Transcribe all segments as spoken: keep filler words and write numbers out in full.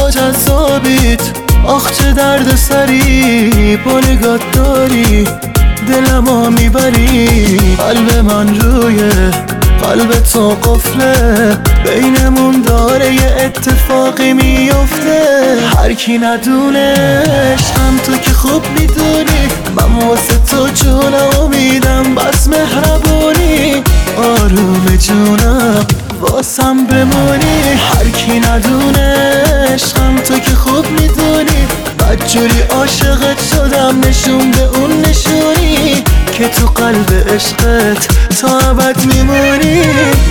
با جذابیت، آخ چه درد سری با نگات داری، دلمو میبری. قلب من روی قلب تو قفله، بینمون داره یه اتفاقی میفته. هر کی ندونه عشقم تو که خوب میدونی، من واسه تو جونمو میدم بس مهربونی. آروم جونم واسم بمونی. هر کی ندونه عشقم تو که خوب میدونی، بدجوری عاشقت شدم نشون به اون نشونی، که تو قلب عشقت تا ابد میمونی.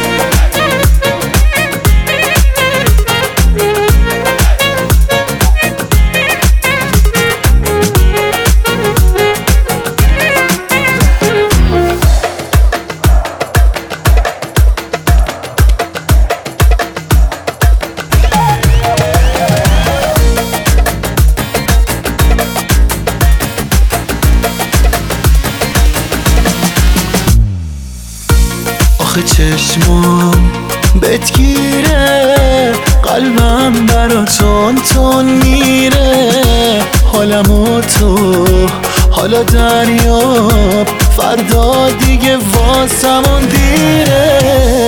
آخه چشمام بهت گیره، قلبم برا تون تون میره. حالمو تو حالا دریاب، فردا دیگه واسمون دیره.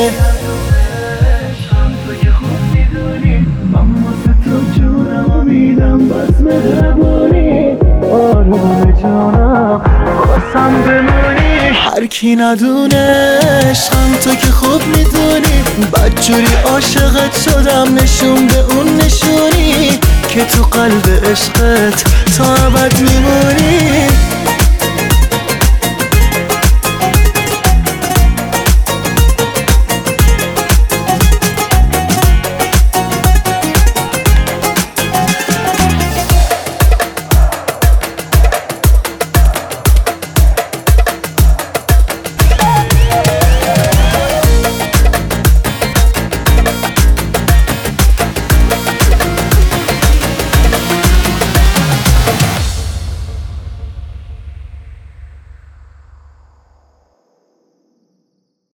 تو که خوب میدونی، من واسه تو جونمو میدم بس مهربونی. آروم جونم واسم بمونی. هر کی ندونه عشقم تو که خوب میدونی، بدجوری عاشقت شدم نشون به اون نشونی، که تو قلب عشقت تا ابد میمونی.